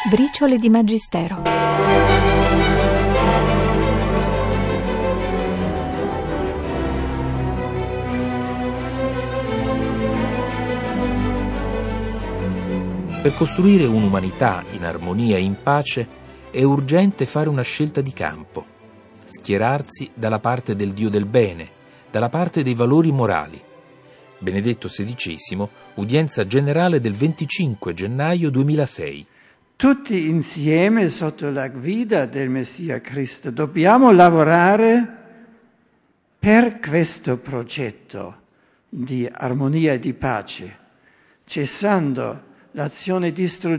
Briciole di Magistero. Per costruire un'umanità in armonia e in pace è urgente fare una scelta di campo, schierarsi dalla parte del Dio del bene, dalla parte dei valori morali. Benedetto XVI, udienza generale del 25 gennaio 2006. Tutti insieme, sotto la guida del Messia Cristo, dobbiamo lavorare per questo progetto di armonia e di pace, cessando l'azione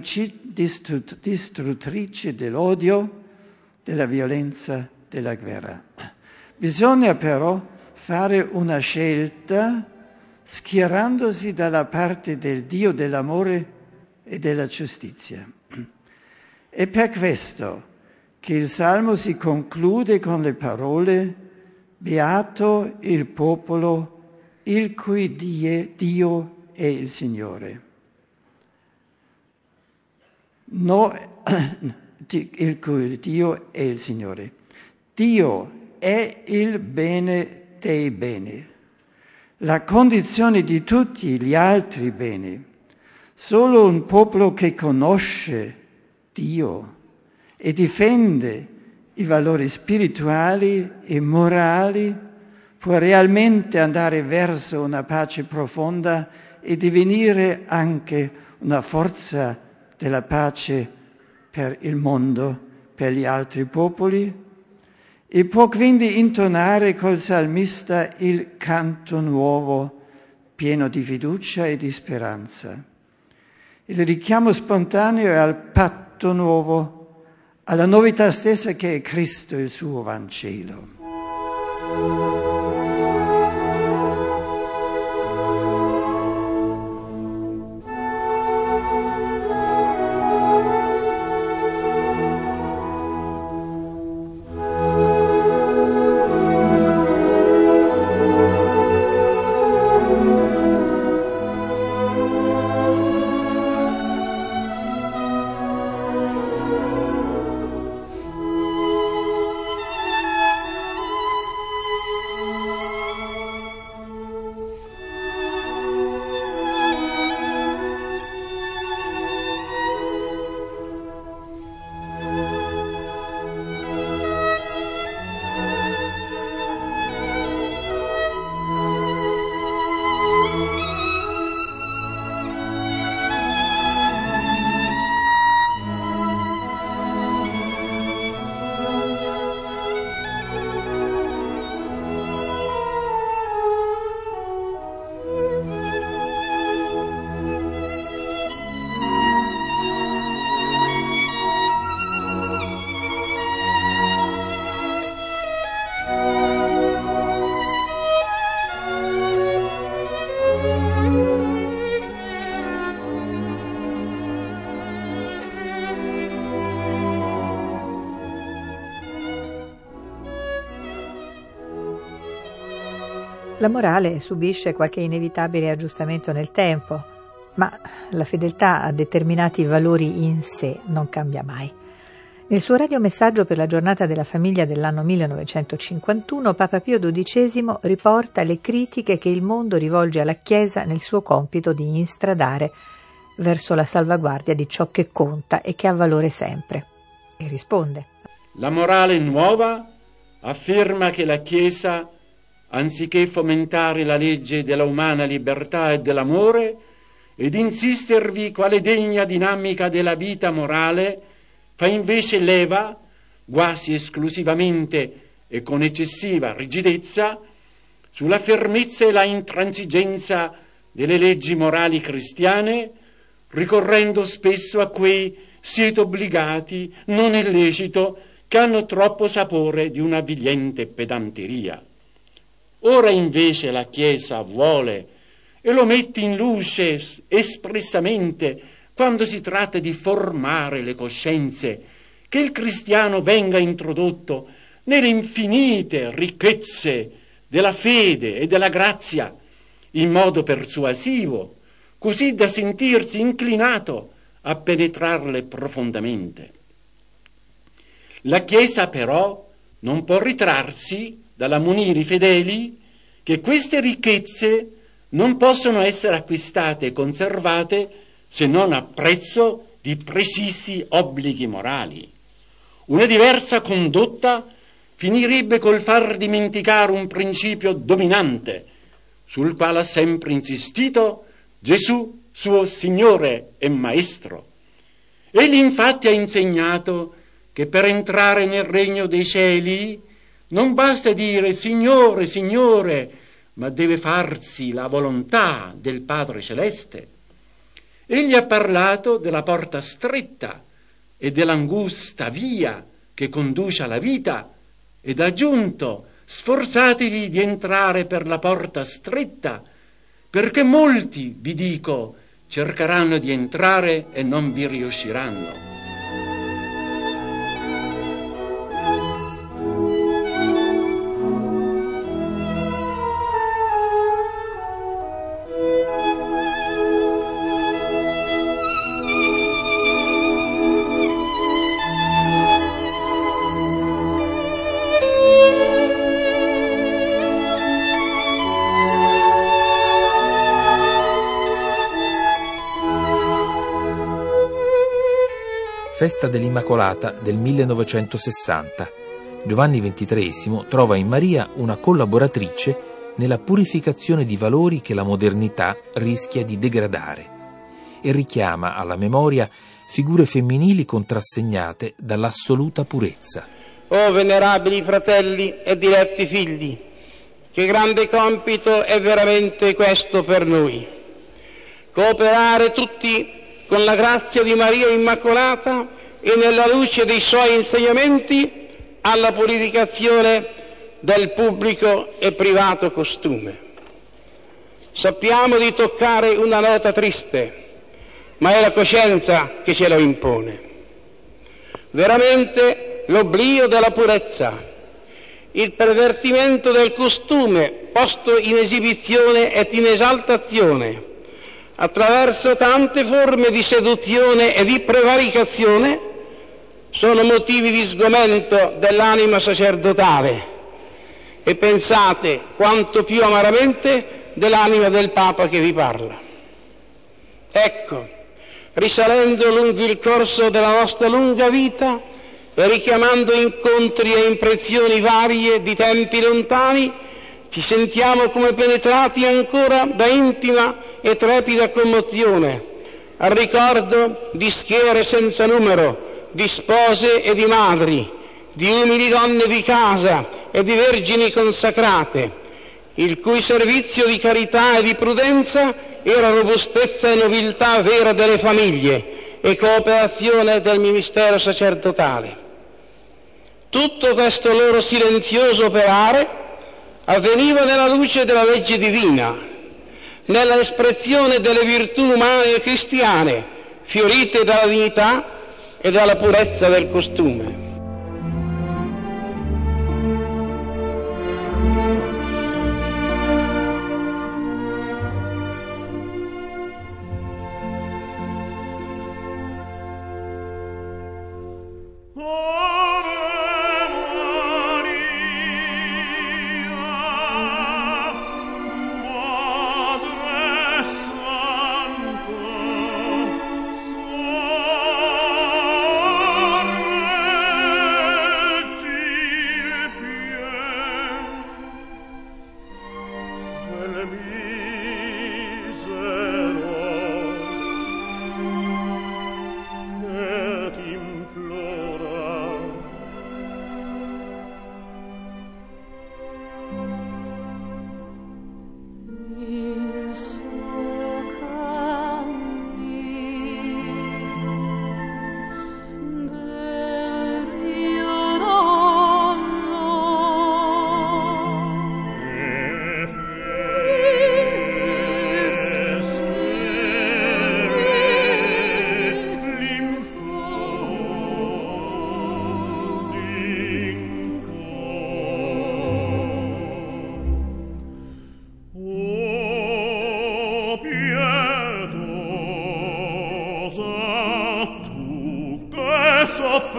distruttrice dell'odio, della violenza, della guerra. Bisogna però fare una scelta schierandosi dalla parte del Dio dell'amore e della giustizia. È per questo che il Salmo si conclude con le parole: beato il popolo il cui Dio è il Signore. Il cui Dio è il Signore. Dio è il bene dei beni, la condizione di tutti gli altri beni. Solo un popolo che conosce Dio e difende i valori spirituali e morali può realmente andare verso una pace profonda e divenire anche una forza della pace per il mondo, per gli altri popoli, e può quindi intonare col salmista il canto nuovo, pieno di fiducia e di speranza. Il richiamo spontaneo è al patto nuovo, alla novità stessa che è Cristo, il suo Vangelo. La morale subisce qualche inevitabile aggiustamento nel tempo, ma la fedeltà a determinati valori in sé non cambia mai. Nel suo radiomessaggio per la giornata della famiglia dell'anno 1951, Papa Pio XII riporta le critiche che il mondo rivolge alla Chiesa nel suo compito di instradare verso la salvaguardia di ciò che conta e che ha valore sempre. E risponde: la morale nuova afferma che la Chiesa, anziché fomentare la legge della umana libertà e dell'amore ed insistervi quale degna dinamica della vita morale, fa invece leva, quasi esclusivamente e con eccessiva rigidezza, sulla fermezza e la intransigenza delle leggi morali cristiane, ricorrendo spesso a quei siete obbligati non è lecito che hanno troppo sapore di una avvigliente pedanteria. Ora invece la Chiesa vuole, e lo mette in luce espressamente quando si tratta di formare le coscienze, che il cristiano venga introdotto nelle infinite ricchezze della fede e della grazia, in modo persuasivo, così da sentirsi inclinato a penetrarle profondamente. La Chiesa però non può ritrarsi dall'ammonire i fedeli che queste ricchezze non possono essere acquistate e conservate se non a prezzo di precisi obblighi morali. Una diversa condotta finirebbe col far dimenticare un principio dominante sul quale ha sempre insistito Gesù, suo Signore e Maestro. Egli infatti ha insegnato che per entrare nel regno dei cieli non basta dire Signore, Signore, ma deve farsi la volontà del Padre Celeste. Egli ha parlato della porta stretta e dell'angusta via che conduce alla vita ed ha aggiunto: sforzatevi di entrare per la porta stretta, perché molti, vi dico, cercheranno di entrare e non vi riusciranno. Festa dell'Immacolata del 1960. Giovanni XXIII trova in Maria una collaboratrice nella purificazione di valori che la modernità rischia di degradare e richiama alla memoria figure femminili contrassegnate dall'assoluta purezza. O venerabili fratelli e diletti figli, che grande compito è veramente questo per noi: cooperare tutti con la grazia di Maria Immacolata e nella luce dei suoi insegnamenti alla purificazione del pubblico e privato costume. Sappiamo di toccare una nota triste, ma è la coscienza che ce lo impone. Veramente l'oblio della purezza, il pervertimento del costume posto in esibizione ed in esaltazione, attraverso tante forme di seduzione e di prevaricazione, sono motivi di sgomento dell'anima sacerdotale e pensate quanto più amaramente dell'anima del Papa che vi parla. Ecco, risalendo lungo il corso della nostra lunga vita e richiamando incontri e impressioni varie di tempi lontani, ci sentiamo come penetrati ancora da intima e trepida commozione al ricordo di schiere senza numero, di spose e di madri, di umili donne di casa e di vergini consacrate, il cui servizio di carità e di prudenza era robustezza e nobiltà vera delle famiglie e cooperazione del ministero sacerdotale. Tutto questo loro silenzioso operare avveniva nella luce della legge divina, nella espressione delle virtù umane e cristiane, fiorite dalla dignità e dalla purezza del costume.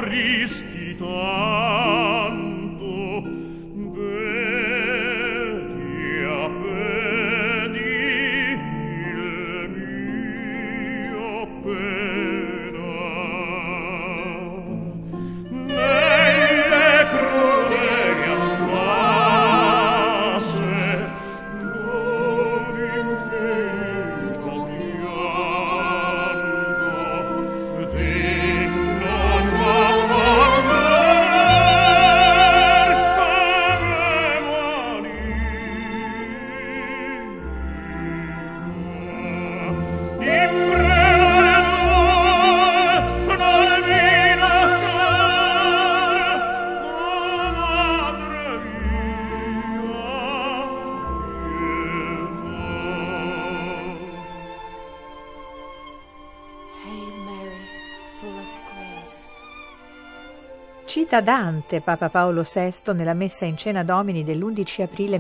soffristi tanto, Cita Dante Papa Paolo VI nella Messa in Cena Domini dell'11 aprile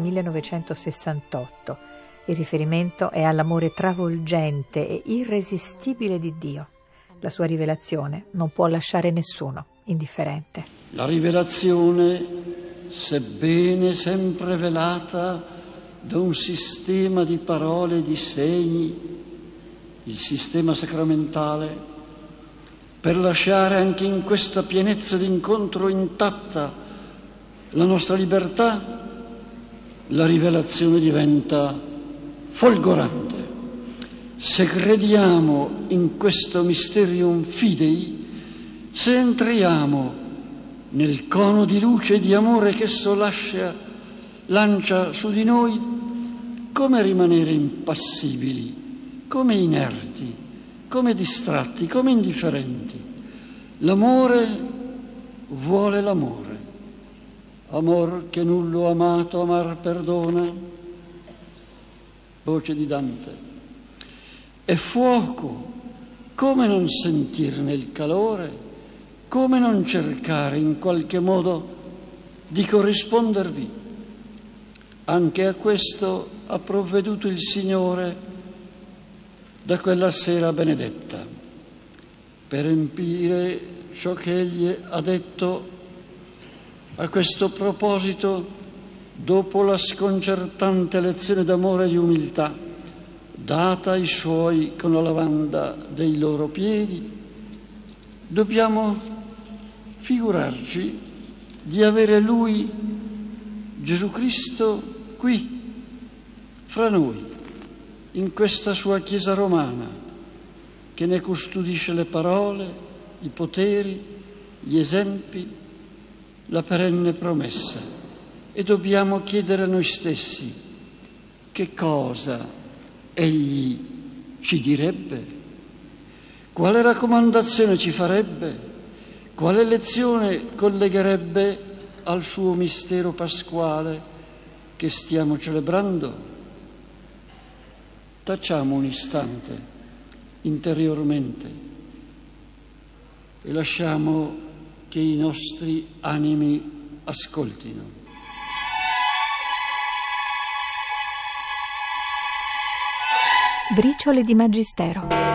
1968. Il riferimento è all'amore travolgente e irresistibile di Dio. La sua rivelazione non può lasciare nessuno indifferente. La rivelazione, sebbene sempre velata da un sistema di parole e di segni, il sistema sacramentale, per lasciare anche in questa pienezza d'incontro intatta la nostra libertà, la rivelazione diventa folgorante. Se crediamo in questo mysterium fidei, se entriamo nel cono di luce e di amore che esso lancia su di noi, come rimanere impassibili, come inerti, come distratti, come indifferenti? L'amore vuole l'amore. Amor che nullo amato amar perdona. Voce di Dante. È fuoco, come non sentirne il calore? Come non cercare in qualche modo di corrispondervi? Anche a questo ha provveduto il Signore da quella sera benedetta, per empire ciò che Egli ha detto a questo proposito dopo la sconcertante lezione d'amore e di umiltà data ai Suoi con la lavanda dei loro piedi. Dobbiamo figurarci di avere Lui, Gesù Cristo, qui, fra noi, in questa sua Chiesa romana, che ne custodisce le parole, i poteri, gli esempi, la perenne promessa. E dobbiamo chiedere a noi stessi che cosa Egli ci direbbe, quale raccomandazione ci farebbe, quale lezione collegherebbe al suo mistero pasquale che stiamo celebrando. Tacciamo un istante interiormente e lasciamo che i nostri animi ascoltino. Briciole di Magistero.